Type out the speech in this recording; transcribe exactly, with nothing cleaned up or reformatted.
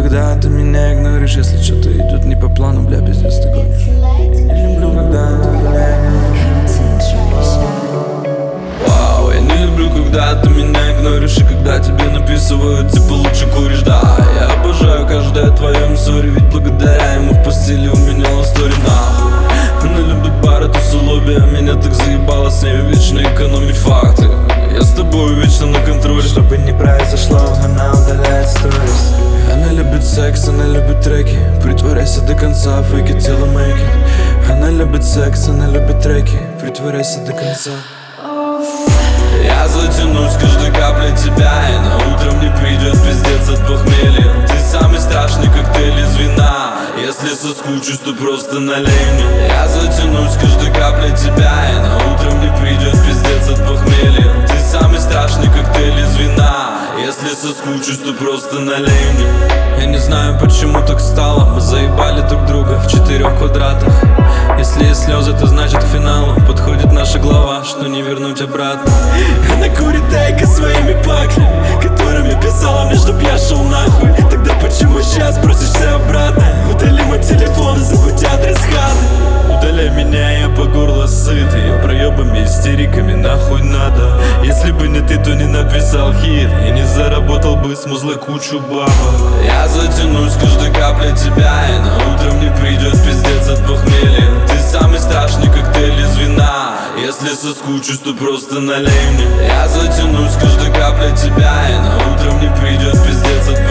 когда ты меня игноришь. Если что-то идет не по плану, бля, пиздец, ты гонишь. Я не люблю, когда ты меня игноришь. Вау, я не люблю, когда ты меня игноришь. И когда тебе написывают, типа лучше куришь, да. Я обожаю каждое твое мсори, ведь благодаря ему в постели у меня ластори, нахуй. Она любит бары, тусолоби, а меня так заебало с ней вечно экономить факты. Я с тобой вечно на контроле. Чтобы не произошло, она удаляет сторис. Она любит секс, она любит треки. Притворяйся до конца, fake it till I make it. Она любит секс, она любит треки. Притворяйся до конца. Я затянусь каждой каплей тебя, и на утро мне придет пиздец от похмелья. Ты самый страшный коктейль из вина. Если соскучусь, то просто налей мне. Я затянусь каждой каплей тебя, и на утро мне придет пиздец от похмелья. Ты самый страшный коктейль из вина. Если соскучусь, то просто налей мне. Я не знаю, почему так стало. Мы заебали друг друга в четырех квадратах. Если есть слезы, то значит к финалу подходит наша глава, что не вернуть обратно. Она курит тайка своими паклями, которыми писала мне, чтоб я шел нахуй. Тогда почему сейчас просишься обратно? Удали мой телефон и забудь адрес хаты. Удаляй меня, я по горло сыт. Ее проебами, истериками нахуй надо. Если бы не ты, то не написал хит и не заработал бы с музла кучу бабок. Я затянусь каждой каплей тебя, и на утро мне придет пиздец от похмелья. Ты самый страшный коктейль из вина. Если соскучусь, то просто налей мне. Я затянусь каждой каплей тебя, и на утро мне придет пиздец от